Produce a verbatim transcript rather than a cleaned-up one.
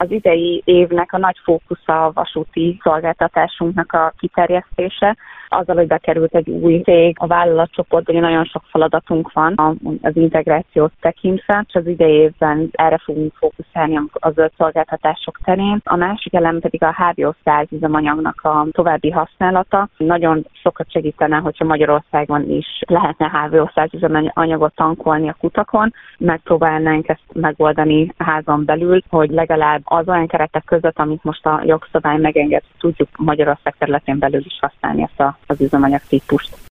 Az idei évnek a nagy fókusza a vasúti szolgáltatásunknak a kiterjesztése. Azzal, hogy bekerült egy új cég a vállalatcsoportban, nagyon sok feladatunk van az integrációt tekintve, és az idei évben erre fogunk fókuszálni a zöld szolgáltatások terén. A másik elem pedig a há bé o száz üzemanyagnak a további használata. Nagyon sokat segítene, hogyha Magyarországon is lehetne há bé o száz üzemanyagot tankolni a kutakon. Megpróbálnánk ezt megoldani házon belül, hogy legalább az olyan keretek között, amit most a jogszabály megenged, tudjuk Magyarország területén belül is használni ezt a, az üzemanyag típust.